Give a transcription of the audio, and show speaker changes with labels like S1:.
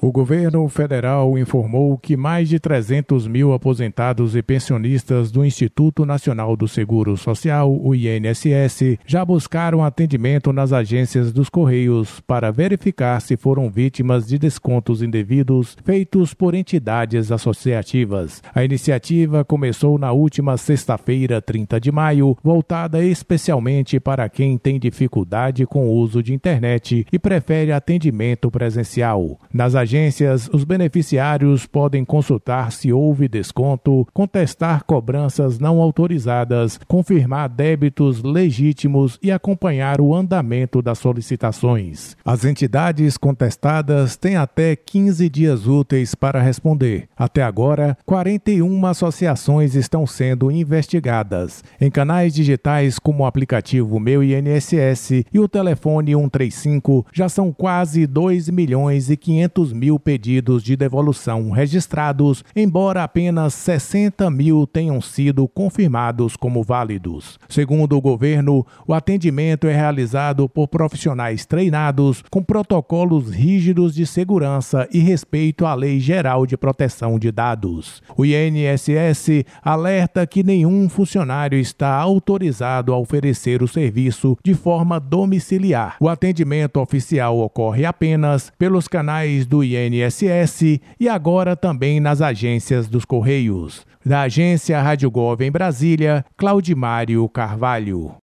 S1: O governo federal informou que mais de 300 mil aposentados e pensionistas do Instituto Nacional do Seguro Social, o INSS, já buscaram atendimento nas agências dos Correios para verificar se foram vítimas de descontos indevidos feitos por entidades associativas. A iniciativa começou na última sexta-feira, 30 de maio, voltada especialmente para quem tem dificuldade com o uso de internet e prefere atendimento presencial. Nas agências, os beneficiários podem consultar se houve desconto, contestar cobranças não autorizadas, confirmar débitos legítimos e acompanhar o andamento das solicitações. As entidades contestadas têm até 15 dias úteis para responder. Até agora, 41 associações estão sendo investigadas. Em canais digitais como o aplicativo Meu INSS e o telefone 135, já são quase 2.500.000 pedidos de devolução registrados, embora apenas 60 mil tenham sido confirmados como válidos. Segundo o governo, o atendimento é realizado por profissionais treinados com protocolos rígidos de segurança e respeito à Lei Geral de Proteção de Dados. O INSS alerta que nenhum funcionário está autorizado a oferecer o serviço de forma domiciliar. O atendimento oficial ocorre apenas pelos canais do INSS e agora também nas agências dos Correios. Da agência Rádio Gov em Brasília, Claudimário Carvalho.